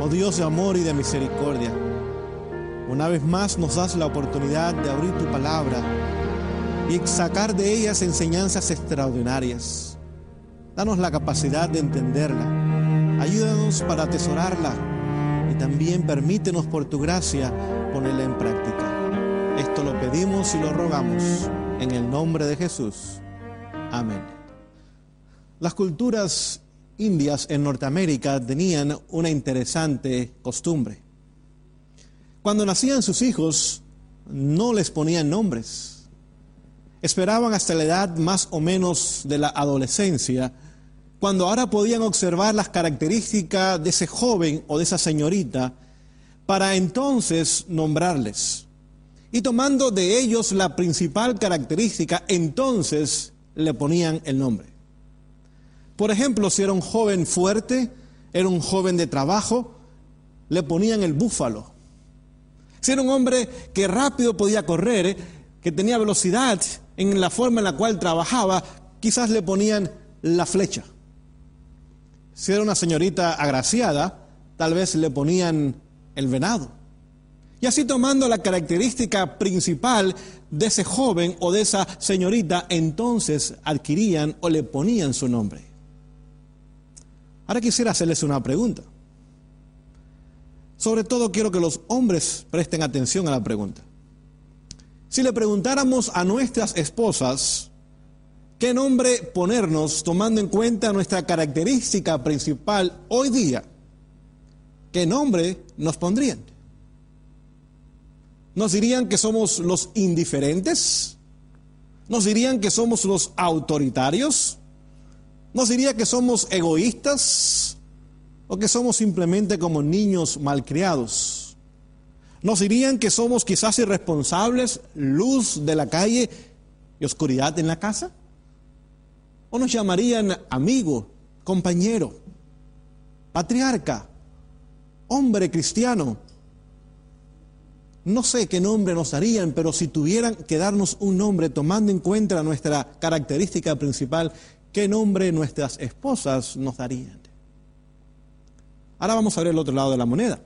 Oh Dios de amor y de misericordia, una vez más nos das la oportunidad de abrir tu palabra y sacar de ellas enseñanzas extraordinarias. Danos la capacidad de entenderla, ayúdanos para atesorarla y también permítenos por tu gracia ponerla en práctica. Esto lo pedimos y lo rogamos en el nombre de Jesús. Amén. Las culturas indias en Norteamérica tenían una interesante costumbre. Cuando nacían sus hijos, no les ponían nombres. Esperaban hasta la edad más o menos de la adolescencia, cuando ahora podían observar las características de ese joven o de esa señorita, para entonces nombrarles. Y tomando de ellos la principal característica, entonces le ponían el nombre. Por ejemplo, si era un joven fuerte, era un joven de trabajo, le ponían el búfalo. Si era un hombre que rápido podía correr, que tenía velocidad en la forma en la cual trabajaba, quizás le ponían la flecha. Si era una señorita agraciada, tal vez le ponían el venado. Y así, tomando la característica principal de ese joven o de esa señorita, entonces adquirían o le ponían su nombre. Ahora quisiera hacerles una pregunta. Sobre todo quiero que los hombres presten atención a la pregunta. Si le preguntáramos a nuestras esposas qué nombre ponernos, tomando en cuenta nuestra característica principal hoy día, ¿qué nombre nos pondrían? ¿Nos dirían que somos los indiferentes? ¿Nos dirían que somos los autoritarios? ¿Nos diría que somos egoístas o que somos simplemente como niños malcriados? ¿Nos dirían que somos quizás irresponsables, luz de la calle y oscuridad en la casa? ¿O nos llamarían amigo, compañero, patriarca, hombre cristiano? No sé qué nombre nos darían, pero si tuvieran que darnos un nombre tomando en cuenta nuestra característica principal, ¿qué nombre nuestras esposas nos darían? Ahora vamos a ver el otro lado de la moneda.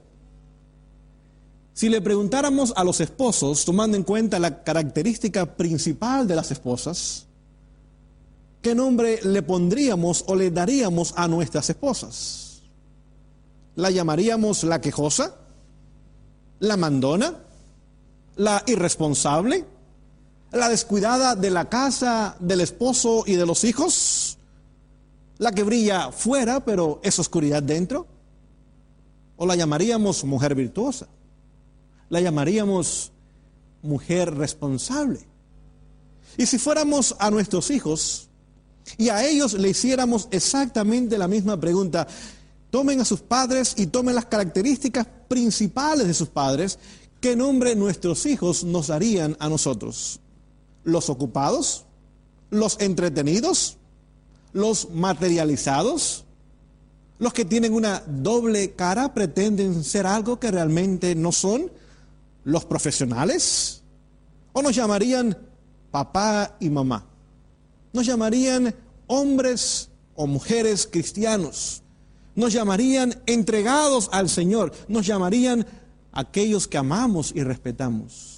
Si le preguntáramos a los esposos, tomando en cuenta la característica principal de las esposas, ¿qué nombre le pondríamos o le daríamos a nuestras esposas? ¿La llamaríamos la quejosa? ¿La mandona? ¿La irresponsable? ¿La descuidada de la casa, del esposo y de los hijos? ¿La que brilla fuera pero es oscuridad dentro? ¿O la llamaríamos mujer virtuosa? ¿La llamaríamos mujer responsable? Y si fuéramos a nuestros hijos y a ellos le hiciéramos exactamente la misma pregunta, tomen a sus padres y tomen las características principales de sus padres, ¿qué nombre nuestros hijos nos darían a nosotros? ¿Los ocupados? ¿Los entretenidos? ¿Los materializados? ¿Los que tienen una doble cara, pretenden ser algo que realmente no son? ¿Los profesionales? ¿O nos llamarían papá y mamá? ¿Nos llamarían hombres o mujeres cristianos? ¿Nos llamarían entregados al Señor? ¿Nos llamarían aquellos que amamos y respetamos?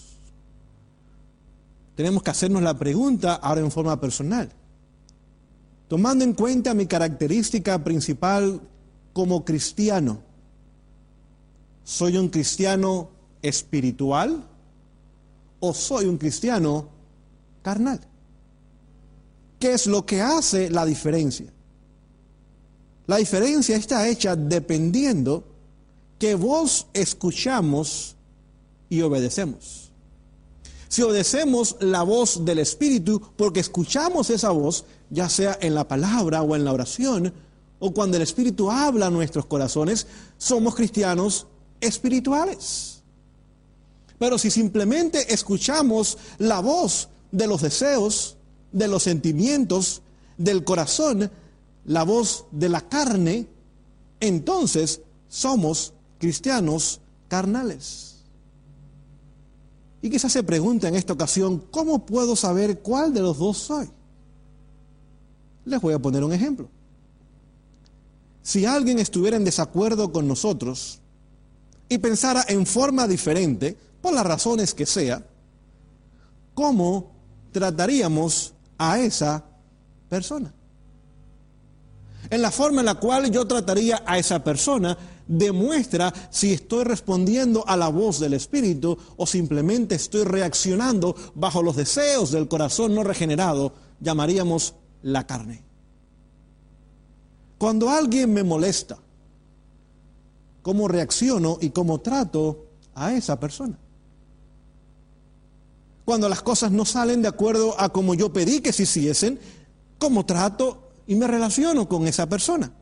Tenemos que hacernos la pregunta ahora en forma personal. Tomando en cuenta mi característica principal como cristiano, ¿soy un cristiano espiritual o soy un cristiano carnal? ¿Qué es lo que hace la diferencia? La diferencia está hecha dependiendo qué voz escuchamos y obedecemos. Si obedecemos la voz del Espíritu, porque escuchamos esa voz, ya sea en la palabra o en la oración, o cuando el Espíritu habla a nuestros corazones, somos cristianos espirituales. Pero si simplemente escuchamos la voz de los deseos, de los sentimientos, del corazón, la voz de la carne, entonces somos cristianos carnales. Y quizás se pregunta en esta ocasión, ¿cómo puedo saber cuál de los dos soy? Les voy a poner un ejemplo. Si alguien estuviera en desacuerdo con nosotros y pensara en forma diferente, por las razones que sea, ¿cómo trataríamos a esa persona? En la forma en la cual yo trataría a esa persona demuestra si estoy respondiendo a la voz del Espíritu o simplemente estoy reaccionando bajo los deseos del corazón no regenerado, llamaríamos la carne. Cuando alguien me molesta, ¿cómo reacciono y cómo trato a esa persona? Cuando las cosas no salen de acuerdo a como yo pedí que se hiciesen, ¿cómo trato y me relaciono con esa persona?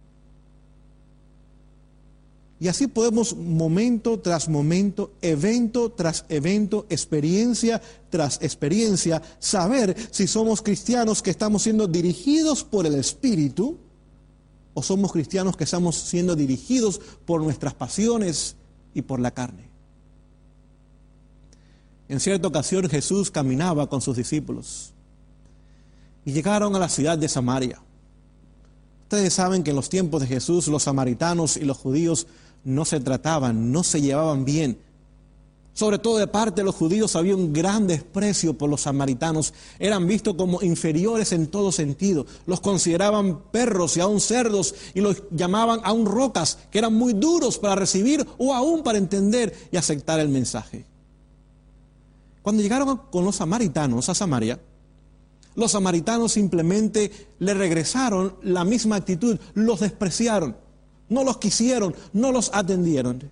Y así podemos momento tras momento, evento tras evento, experiencia tras experiencia, saber si somos cristianos que estamos siendo dirigidos por el Espíritu o somos cristianos que estamos siendo dirigidos por nuestras pasiones y por la carne. En cierta ocasión Jesús caminaba con sus discípulos y llegaron a la ciudad de Samaria. Ustedes saben que en los tiempos de Jesús los samaritanos y los judíos no se trataban, no se llevaban bien. Sobre todo de parte de los judíos había un gran desprecio por los samaritanos. Eran vistos como inferiores en todo sentido. Los consideraban perros y aún cerdos y los llamaban aún rocas, que eran muy duros para recibir o aún para entender y aceptar el mensaje. Cuando llegaron con los samaritanos a Samaria, los samaritanos simplemente le regresaron la misma actitud, los despreciaron, no los quisieron, no los atendieron.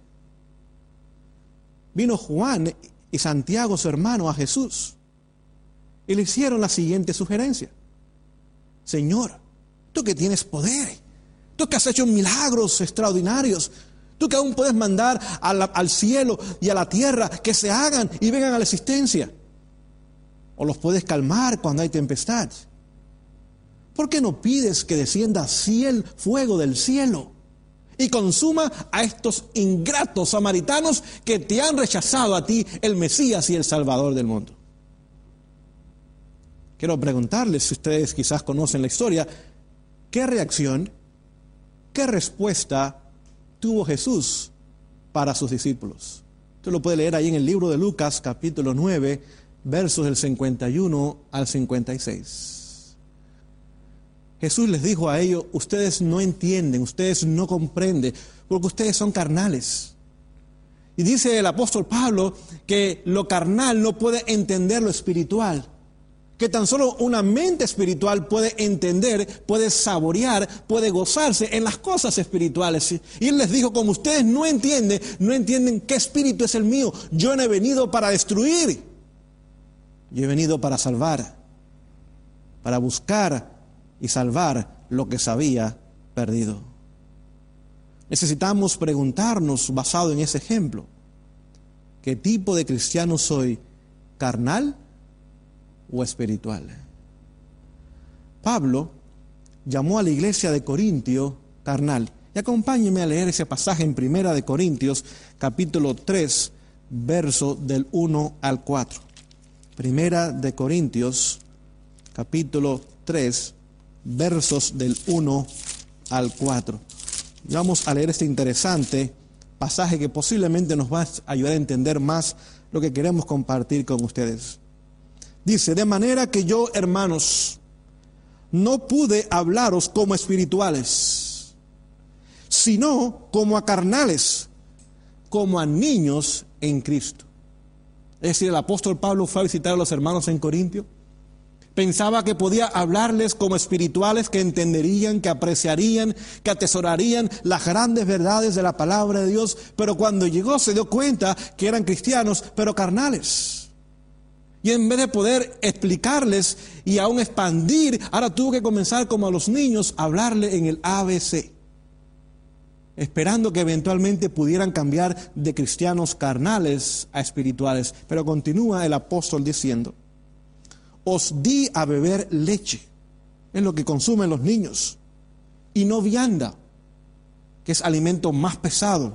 Vino Juan y Santiago, su hermano, a Jesús y le hicieron la siguiente sugerencia: Señor, tú que tienes poder, tú que has hecho milagros extraordinarios, tú que aún puedes mandar al cielo y a la tierra que se hagan y vengan a la existencia, o los puedes calmar cuando hay tempestad, ¿por qué no pides que descienda fuego del cielo y consuma a estos ingratos samaritanos que te han rechazado a ti, el Mesías y el Salvador del mundo? Quiero preguntarles, si ustedes quizás conocen la historia, ¿qué reacción, qué respuesta tuvo Jesús para sus discípulos? Usted lo puede leer ahí en el libro de Lucas, capítulo 9, versos del 51 al 56. Jesús les dijo a ellos: ustedes no entienden, ustedes no comprenden, porque ustedes son carnales. Y dice el apóstol Pablo que lo carnal no puede entender lo espiritual, que tan solo una mente espiritual puede entender, puede saborear, puede gozarse en las cosas espirituales. Y él les dijo: como ustedes no entienden qué espíritu es el mío, yo no he venido para destruir, yo he venido para salvar, para buscar y salvar lo que se había perdido. Necesitamos preguntarnos, basado en ese ejemplo, ¿qué tipo de cristiano soy? ¿Carnal o espiritual? Pablo llamó a la iglesia de Corintio carnal. Y acompáñenme a leer ese pasaje en 1 Corintios, capítulo 3, verso del 1 al 4. 1 Corintios, capítulo 3, versos del 1 al 4. Y vamos a leer este interesante pasaje que posiblemente nos va a ayudar a entender más lo que queremos compartir con ustedes. Dice: de manera que yo, hermanos, no pude hablaros como espirituales, sino como a carnales, como a niños en Cristo. Es decir, el apóstol Pablo fue a visitar a los hermanos en Corintio. Pensaba que podía hablarles como espirituales, que entenderían, que apreciarían, que atesorarían las grandes verdades de la palabra de Dios, pero cuando llegó se dio cuenta que eran cristianos, pero carnales. Y en vez de poder explicarles y aún expandir, ahora tuvo que comenzar como a los niños a hablarle en el ABC, esperando que eventualmente pudieran cambiar de cristianos carnales a espirituales. Pero continúa el apóstol diciendo: os di a beber leche, es lo que consumen los niños, y no vianda, que es alimento más pesado,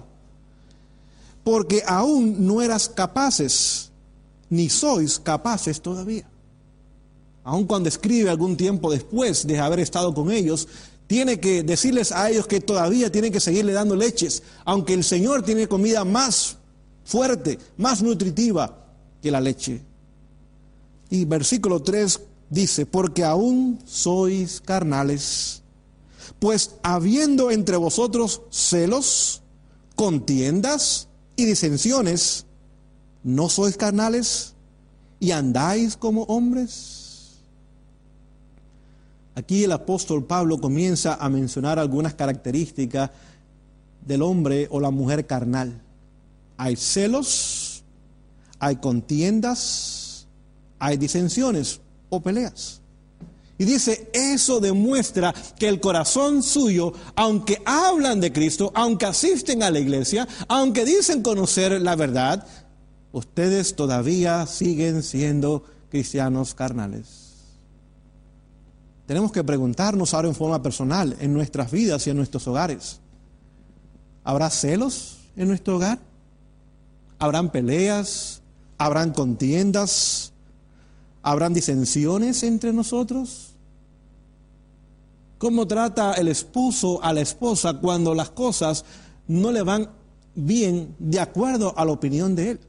porque aún no eras capaces, ni sois capaces todavía. Aun cuando escribe algún tiempo después de haber estado con ellos, Tiene que decirles a ellos que todavía tienen que seguirle dando leches, aunque el Señor tiene comida más fuerte, más nutritiva que la leche. Y versículo 3 dice, porque aún sois carnales, pues habiendo entre vosotros celos, contiendas y disensiones, ¿no sois carnales y andáis como hombres? Aquí el apóstol Pablo comienza a mencionar algunas características del hombre o la mujer carnal. Hay celos, hay contiendas, hay disensiones o peleas. Y dice, eso demuestra que el corazón suyo, aunque hablan de Cristo, aunque asisten a la iglesia, aunque dicen conocer la verdad, ustedes todavía siguen siendo cristianos carnales. Tenemos que preguntarnos ahora en forma personal, en nuestras vidas y en nuestros hogares. ¿Habrá celos en nuestro hogar? ¿Habrán peleas? ¿Habrán contiendas? ¿Habrán disensiones entre nosotros? ¿Cómo trata el esposo a la esposa cuando las cosas no le van bien de acuerdo a la opinión de él?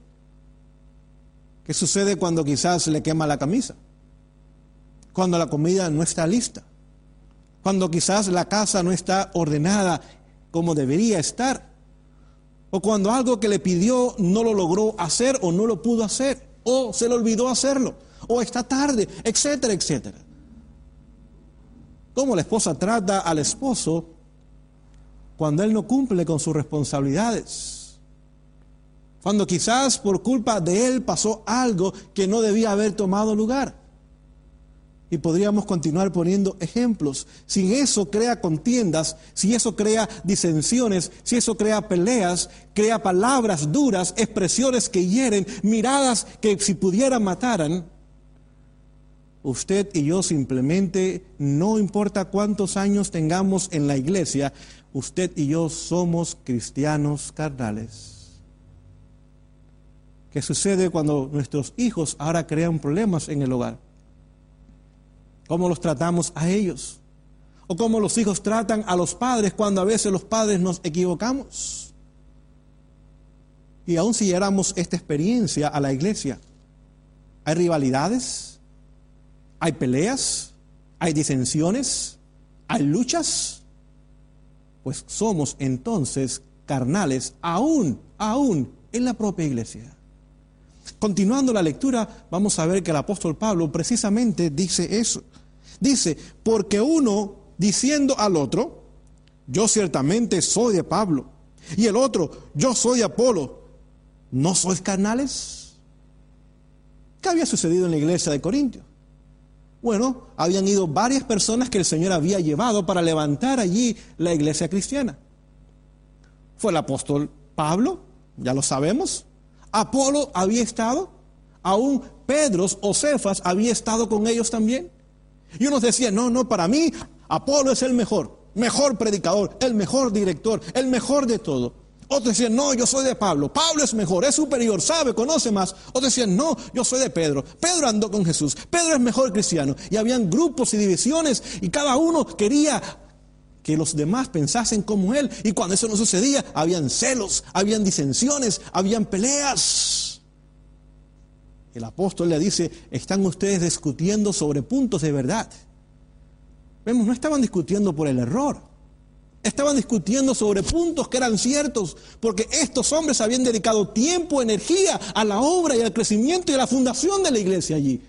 ¿Qué sucede cuando quizás le quema la camisa? Cuando la comida no está lista, cuando quizás la casa no está ordenada como debería estar, o cuando algo que le pidió no lo logró hacer o no lo pudo hacer, o se le olvidó hacerlo, o está tarde, etcétera, etcétera. ¿Cómo la esposa trata al esposo cuando él no cumple con sus responsabilidades? Cuando quizás por culpa de él pasó algo que no debía haber tomado lugar. Y podríamos continuar poniendo ejemplos. Si eso crea contiendas, si eso crea disensiones, si eso crea peleas, crea palabras duras, expresiones que hieren, miradas que si pudieran mataran, usted y yo simplemente, no importa cuántos años tengamos en la iglesia, usted y yo somos cristianos carnales. ¿Qué sucede cuando nuestros hijos ahora crean problemas en el hogar? ¿Cómo los tratamos a ellos? ¿O cómo los hijos tratan a los padres cuando a veces los padres nos equivocamos? Y aún si lleváramos esta experiencia a la iglesia, ¿hay rivalidades? ¿Hay peleas? ¿Hay disensiones? ¿Hay luchas? Pues somos entonces carnales aún en la propia iglesia. Continuando la lectura, vamos a ver que el apóstol Pablo precisamente dice eso. Dice, porque uno diciendo al otro, yo ciertamente soy de Pablo, y el otro, yo soy de Apolo, ¿no sois carnales? ¿Qué había sucedido en la iglesia de Corintios? Bueno, habían ido varias personas que el Señor había llevado para levantar allí la iglesia cristiana. Fue el apóstol Pablo, ya lo sabemos. Apolo había estado, aún Pedro o Cefas había estado con ellos también. Y unos decían, no, para mí Apolo es el mejor predicador, el mejor director, el mejor de todo. Otros decían, no, yo soy de Pablo es mejor, es superior, sabe, conoce más. Otros decían, no, yo soy de Pedro andó con Jesús, Pedro es mejor cristiano. Y habían grupos y divisiones y cada uno quería que los demás pensasen como él. Y cuando eso no sucedía, habían celos, habían disensiones, habían peleas. El apóstol le dice, están ustedes discutiendo sobre puntos de verdad. Vemos, no estaban discutiendo por el error. Estaban discutiendo sobre puntos que eran ciertos, porque estos hombres habían dedicado tiempo, energía a la obra y al crecimiento y a la fundación de la iglesia allí.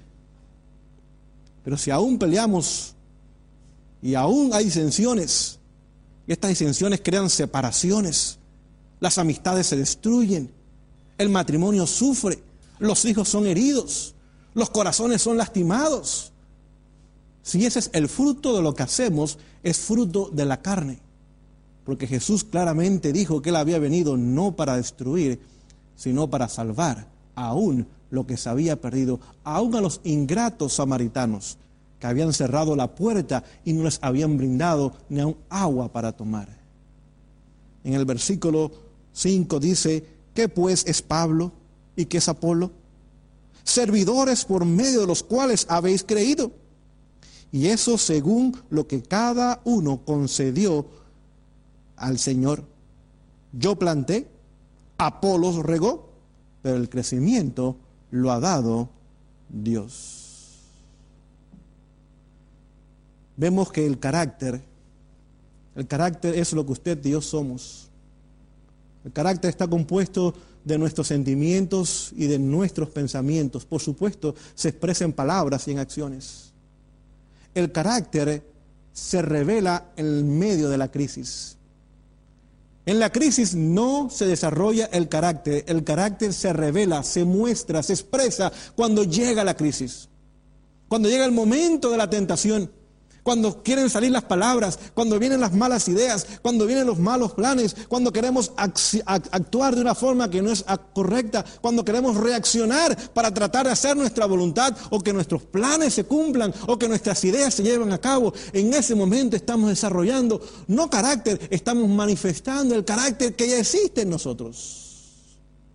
Pero si aún peleamos y aún hay disensiones, y estas disensiones crean separaciones, las amistades se destruyen, el matrimonio sufre, los hijos son heridos, los corazones son lastimados. Si ese es el fruto de lo que hacemos, es fruto de la carne. Porque Jesús claramente dijo que Él había venido no para destruir, sino para salvar aún lo que se había perdido, aún a los ingratos samaritanos que habían cerrado la puerta y no les habían brindado ni aun agua para tomar. En el versículo 5 dice, ¿qué pues es Pablo y qué es Apolo? Servidores por medio de los cuales habéis creído, Y eso según lo que cada uno concedió al Señor. Yo planté, Apolos regó, pero el crecimiento lo ha dado Dios. Vemos que el carácter es lo que usted y yo somos. El carácter está compuesto de nuestros sentimientos y de nuestros pensamientos. Por supuesto, se expresa en palabras y en acciones. El carácter se revela en medio de la crisis. En la crisis no se desarrolla el carácter se revela, se muestra, se expresa cuando llega la crisis, cuando llega el momento de la tentación, cuando quieren salir las palabras, cuando vienen las malas ideas, cuando vienen los malos planes, cuando queremos actuar de una forma que no es correcta, cuando queremos reaccionar para tratar de hacer nuestra voluntad o que nuestros planes se cumplan o que nuestras ideas se lleven a cabo. En ese momento estamos desarrollando no carácter, estamos manifestando el carácter que ya existe en nosotros.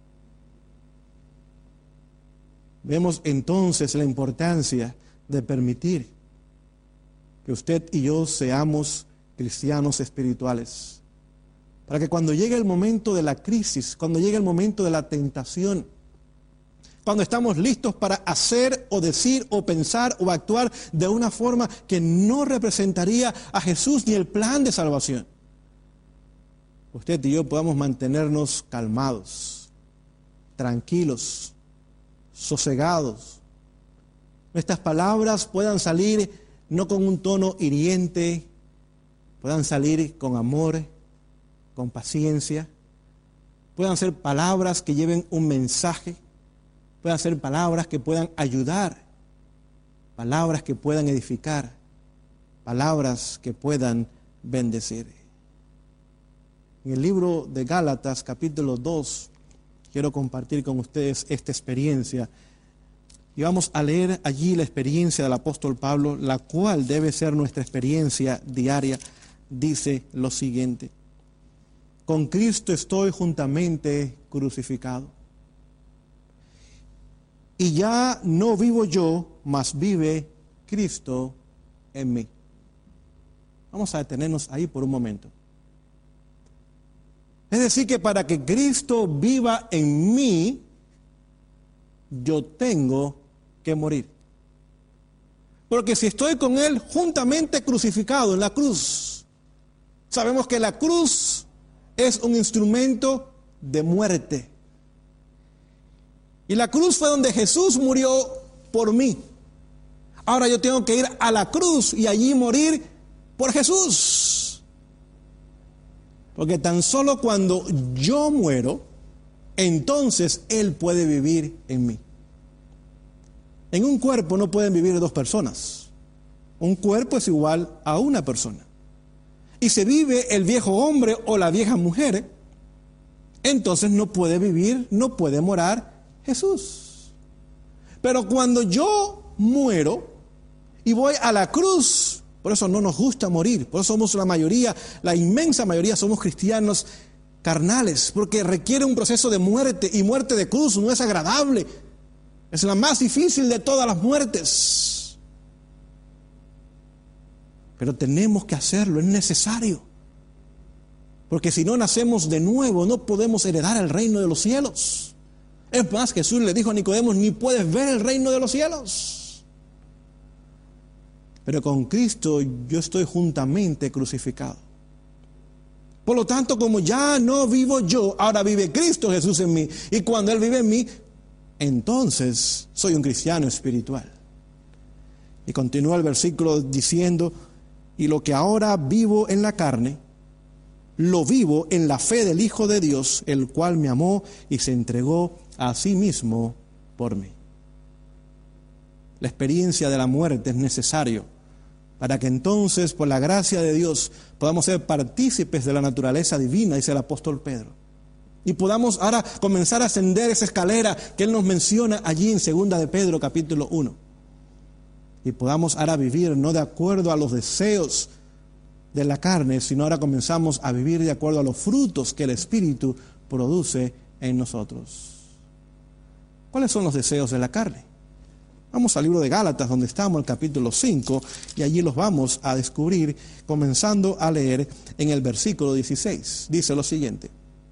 Vemos entonces la importancia de permitir que usted y yo seamos cristianos espirituales, para que cuando llegue el momento de la crisis, cuando llegue el momento de la tentación, cuando estamos listos para hacer o decir o pensar o actuar de una forma que no representaría a Jesús ni el plan de salvación, usted y yo podamos mantenernos calmados, tranquilos, sosegados. Nuestras palabras puedan salir no con un tono hiriente, puedan salir con amor, con paciencia, puedan ser palabras que lleven un mensaje, puedan ser palabras que puedan ayudar, palabras que puedan edificar, palabras que puedan bendecir. En el libro de Gálatas, capítulo 2, quiero compartir con ustedes esta experiencia. Y vamos a leer allí la experiencia del apóstol Pablo, la cual debe ser nuestra experiencia diaria. Dice lo siguiente: con Cristo estoy juntamente crucificado. Y ya no vivo yo, mas vive Cristo en mí. Vamos a detenernos ahí por un momento. Es decir, que para que Cristo viva en mí, yo tengo que morir. Porque si estoy con Él juntamente crucificado en la cruz, sabemos que la cruz es un instrumento de muerte. Y la cruz fue donde Jesús murió por mí. Ahora yo tengo que ir a la cruz y allí morir por Jesús. Porque tan solo cuando yo muero, entonces Él puede vivir en mí. En un cuerpo no pueden vivir dos personas. Un cuerpo es igual a una persona. Y se vive el viejo hombre o la vieja mujer, entonces no puede vivir, no puede morar Jesús. Pero cuando yo muero y voy a la cruz, por eso no nos gusta morir, por eso somos la mayoría, la inmensa mayoría somos cristianos carnales, porque requiere un proceso de muerte, y muerte de cruz no es agradable. Es la más difícil de todas las muertes. Pero tenemos que hacerlo, es necesario. Porque si no nacemos de nuevo, no podemos heredar el reino de los cielos. Es más, Jesús le dijo a Nicodemo: ni puedes ver el reino de los cielos. Pero con Cristo yo estoy juntamente crucificado. Por lo tanto, como ya no vivo yo, ahora vive Cristo Jesús en mí. Y cuando Él vive en mí, entonces soy un cristiano espiritual. Y continúa el versículo diciendo: y lo que ahora vivo en la carne, lo vivo en la fe del Hijo de Dios, el cual me amó y se entregó a sí mismo por mí. La experiencia de la muerte es necesario para que entonces, por la gracia de Dios, podamos ser partícipes de la naturaleza divina, dice el apóstol Pedro. Y podamos ahora comenzar a ascender esa escalera que él nos menciona allí en 2 de Pedro capítulo 1. Y podamos ahora vivir no de acuerdo a los deseos de la carne, sino ahora comenzamos a vivir de acuerdo a los frutos que el Espíritu produce en nosotros. ¿Cuáles son los deseos de la carne? Vamos al libro de Gálatas, donde estamos, el capítulo 5, y allí los vamos a descubrir, comenzando a leer en el versículo 16. Dice lo siguiente: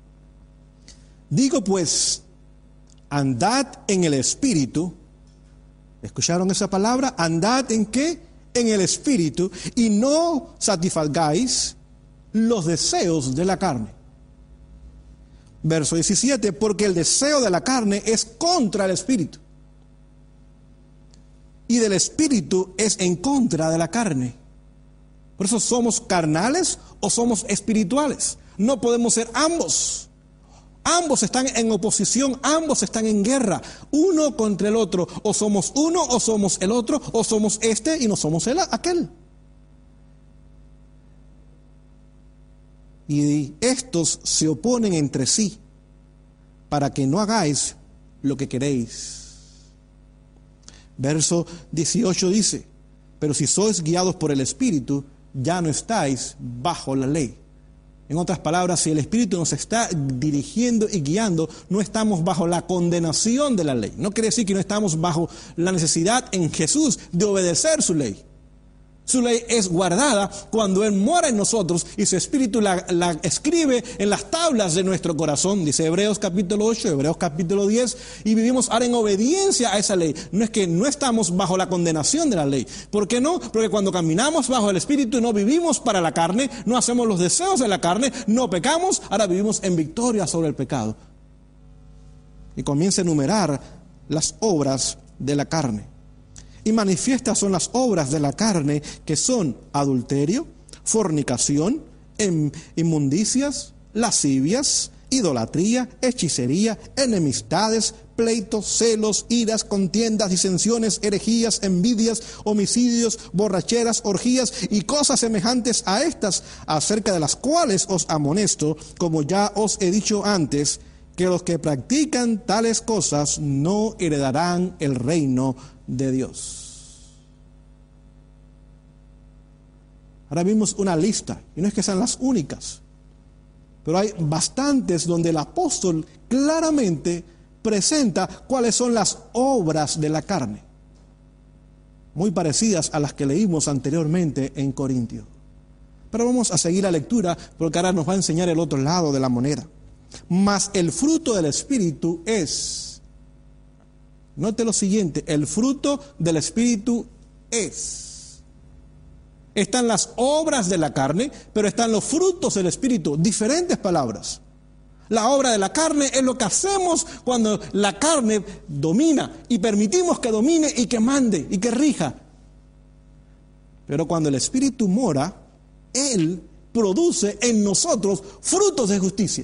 digo pues, andad en el Espíritu. ¿Escucharon esa palabra? ¿Andad en qué? En el Espíritu, y no satisfagáis los deseos de la carne. Verso 17, porque el deseo de la carne es contra el Espíritu, y del Espíritu es en contra de la carne. Por eso somos carnales o somos espirituales. No podemos ser ambos. Ambos están en oposición, ambos están en guerra, uno contra el otro. O somos uno o somos el otro, o somos este y no somos aquel. Y estos se oponen entre sí para que no hagáis lo que queréis. Verso 18 dice: pero si sois guiados por el Espíritu, ya no estáis bajo la ley. En otras palabras, si el Espíritu nos está dirigiendo y guiando, no estamos bajo la condenación de la ley. No quiere decir que no estamos bajo la necesidad en Jesús de obedecer su ley. Su ley es guardada cuando Él mora en nosotros y su Espíritu la escribe en las tablas de nuestro corazón, dice Hebreos capítulo 8, Hebreos capítulo 10, y vivimos ahora en obediencia a esa ley. No es que no estamos bajo la condenación de la ley. ¿Por qué no? Porque cuando caminamos bajo el Espíritu no vivimos para la carne, no hacemos los deseos de la carne, no pecamos, ahora vivimos en victoria sobre el pecado. Y comienza a enumerar las obras de la carne. Y manifiestas son las obras de la carne, que son adulterio, fornicación, inmundicias, lascivias, idolatría, hechicería, enemistades, pleitos, celos, iras, contiendas, disensiones, herejías, envidias, homicidios, borracheras, orgías y cosas semejantes a estas, acerca de las cuales os amonesto, como ya os he dicho antes, que los que practican tales cosas no heredarán el reino de Dios. Ahora vimos una lista, y no es que sean las únicas, pero hay bastantes donde el apóstol claramente presenta cuáles son las obras de la carne, muy parecidas a las que leímos anteriormente en Corintios. Pero vamos a seguir la lectura, porque ahora nos va a enseñar el otro lado de la moneda. Mas el fruto del Espíritu es, note lo siguiente, el fruto del Espíritu es. Están las obras de la carne, pero están los frutos del Espíritu, diferentes palabras. La obra de la carne es lo que hacemos cuando la carne domina y permitimos que domine y que mande y que rija. Pero cuando el Espíritu mora, Él produce en nosotros frutos de justicia.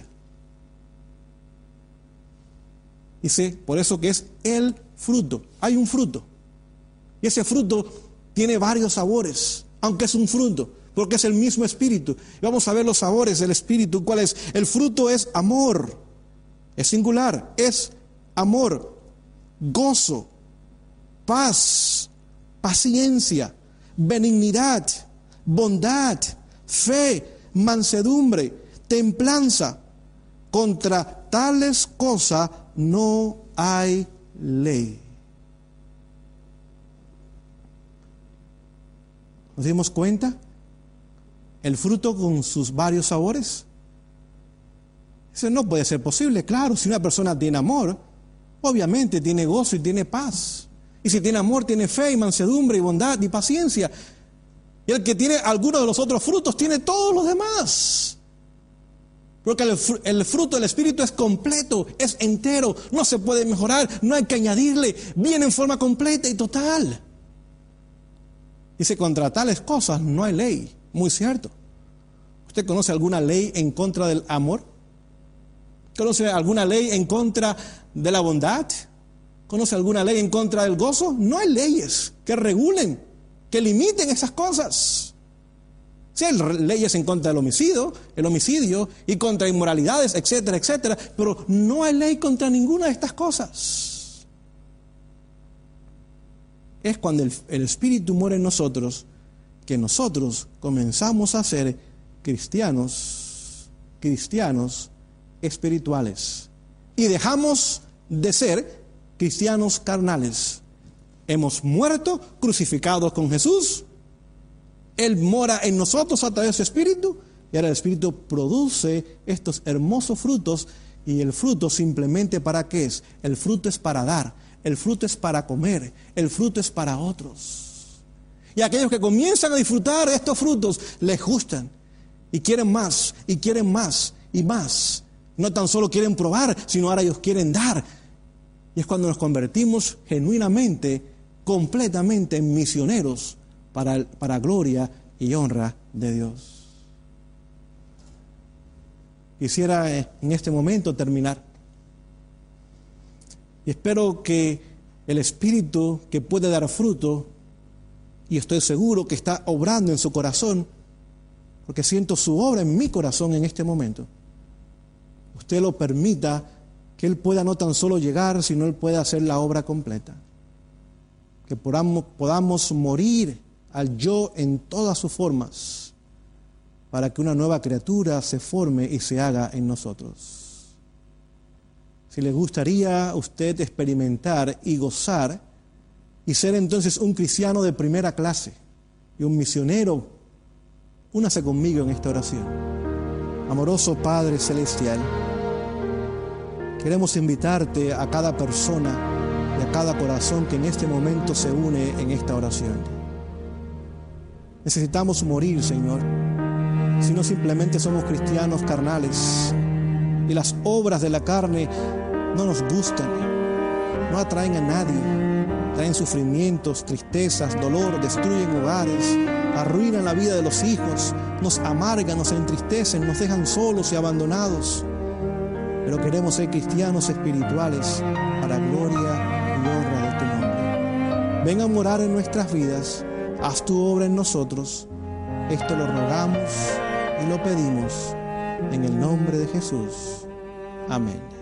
Dice, por eso que es el fruto. Hay un fruto. Y ese fruto tiene varios sabores, aunque es un fruto, porque es el mismo Espíritu. Y vamos a ver los sabores del Espíritu. ¿Cuál es? El fruto es amor. Es singular. Es amor, gozo, paz, paciencia, benignidad, bondad, fe, mansedumbre, templanza. Contra tales cosas no hay ley. ¿Nos dimos cuenta? El fruto con sus varios sabores. Eso no puede ser posible. Claro, si una persona tiene amor, obviamente tiene gozo y tiene paz. Y si tiene amor, tiene fe y mansedumbre y bondad y paciencia. Y el que tiene alguno de los otros frutos, tiene todos los demás. Porque el fruto del Espíritu es completo, es entero, no se puede mejorar, no hay que añadirle, viene en forma completa y total. Dice, contra tales cosas no hay ley. Muy cierto. ¿Usted conoce alguna ley en contra del amor? ¿Conoce alguna ley en contra de la bondad? ¿Conoce alguna ley en contra del gozo? No hay leyes que regulen, que limiten esas cosas. Sí, hay leyes en contra del homicidio y contra inmoralidades, etcétera, etcétera, pero no hay ley contra ninguna de estas cosas. Es cuando el Espíritu muere en nosotros que nosotros comenzamos a ser cristianos espirituales y dejamos de ser cristianos carnales. Hemos muerto, crucificados con Jesús. Él mora en nosotros a través de su Espíritu. Y ahora el Espíritu produce estos hermosos frutos. Y el fruto simplemente ¿para qué es? El fruto es para dar. El fruto es para comer. El fruto es para otros. Y aquellos que comienzan a disfrutar de estos frutos les gustan. Y quieren más. Y quieren más. Y más. No tan solo quieren probar, sino ahora ellos quieren dar. Y es cuando nos convertimos genuinamente, completamente en misioneros para gloria y honra de Dios. Quisiera en este momento terminar. Y espero que el Espíritu que puede dar fruto, y estoy seguro que está obrando en su corazón, porque siento su obra en mi corazón en este momento, usted lo permita, que Él pueda no tan solo llegar, sino Él pueda hacer la obra completa. Que podamos morir al yo en todas sus formas, para que una nueva criatura se forme y se haga en nosotros. Si le gustaría a usted experimentar y gozar, y ser entonces un cristiano de primera clase, y un misionero, únase conmigo en esta oración. Amoroso Padre Celestial, queremos invitarte a cada persona y a cada corazón que en este momento se une en esta oración. Necesitamos morir, Señor, si no simplemente somos cristianos carnales y las obras de la carne no nos gustan, no atraen a nadie, traen sufrimientos, tristezas, dolor, destruyen hogares, arruinan la vida de los hijos, nos amargan, nos entristecen, nos dejan solos y abandonados. Pero queremos ser cristianos espirituales para gloria y honra de tu nombre. Ven a morar en nuestras vidas, haz tu obra en nosotros. Esto lo rogamos y lo pedimos en el nombre de Jesús. Amén.